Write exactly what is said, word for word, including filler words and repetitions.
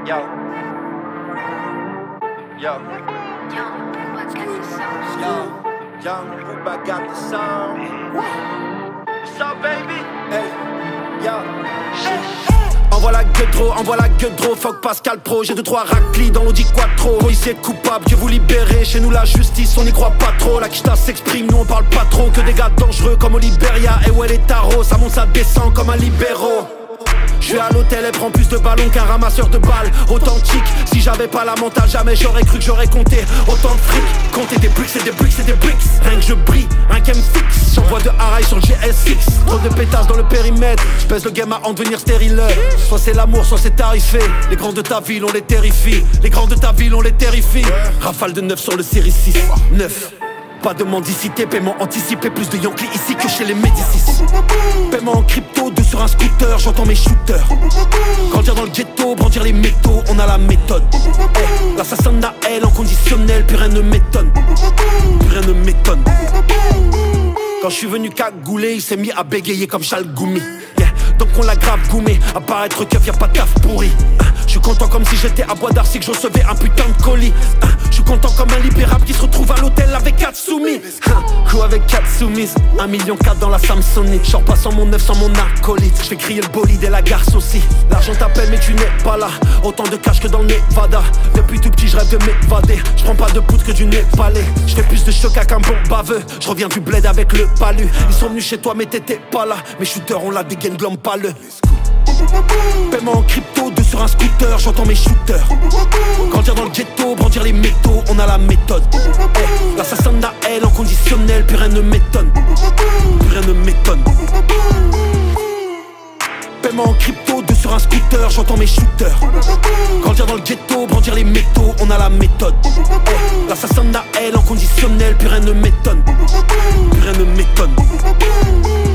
Yo. Yo. Yo. Young Booba got the sound. What's up, baby? Hey. Yo. Envoie la gueudreau, envoie la gueudreau, fuck Pascal Pro, j'ai deux trois raclis dans l'Audi Quattro. Policier coupable, Dieu vous libérez, chez nous la justice on n'y croit pas trop. La quicheta s'exprime, nous on parle pas trop, que des gars dangereux comme au Liberia. Et ouais les tarots, ça monte ça descend comme un libéraux. Je suis à l'hôtel, elle prend plus de ballons qu'un ramasseur de balles. Authentique, si j'avais pas la mentale, jamais j'aurais cru que j'aurais compté autant de fric. Compter des bricks, c'est des bricks, c'est des bricks. Rien que je brille, rien qu'elle me fixe. J'envoie de haraï sur le G S six. Trop de pétasses dans le périmètre. Je pèse le game à en devenir stérile. Soit c'est l'amour, soit c'est tarifé. Les grands de ta ville, on les terrifie. Les grands de ta ville, on les terrifie. Rafale de neuf sur le série six. neuf. Pas de mendicité, paiement anticipé, plus de Yankee ici que chez les Médicis. Paiement en crypto, deux sur un scooter, j'entends mes shooters. Grandir dans le ghetto, brandir les métaux, on a la méthode. Hey, l'assassin a elle en conditionnel, plus rien ne m'étonne. Plus rien ne m'étonne. Quand je suis venu cagouler, il s'est mis à bégayer comme Chalgoumi. Yeah, donc on l'a grave goumé, à paraître keuf, y'a pas de taf pourri. Je suis content comme si j'étais à Bois d'Arcy, que je recevais un putain de colis. Je suis content comme un libérable qui se retrouve à l'hôtel avec quatre soumis. Coup avec quatre soumises, un million quatre dans la Samsonite. J'en passe sans mon neuf, sans mon acolyte. Je fais crier le bolide et la garce aussi. L'argent t'appelle mais tu n'es pas là. Autant de cash que dans le Nevada. Depuis tout petit je rêve de m'évader. Je prends pas de poudre que du népalais. Je fais plus de choc qu'un bon baveux. Je reviens du bled avec le palu. Ils sont venus chez toi mais t'étais pas là. Mes shooters ont la dégaine glom paleux. Paiement en crypto, deux sur un scooter, j'entends mes shooters. Grandir dans le ghetto, brandir les métaux, on a la méthode. Hey, l'assassin a elle en conditionnel, plus rien ne m'étonne. Plus rien ne m'étonne. Paiement en crypto, deux sur un scooter, j'entends mes shooters. Grandir dans le ghetto, brandir les métaux, on a la méthode. Hey, l'assassin a elle en conditionnel, plus rien ne m'étonne. Plus rien ne m'étonne.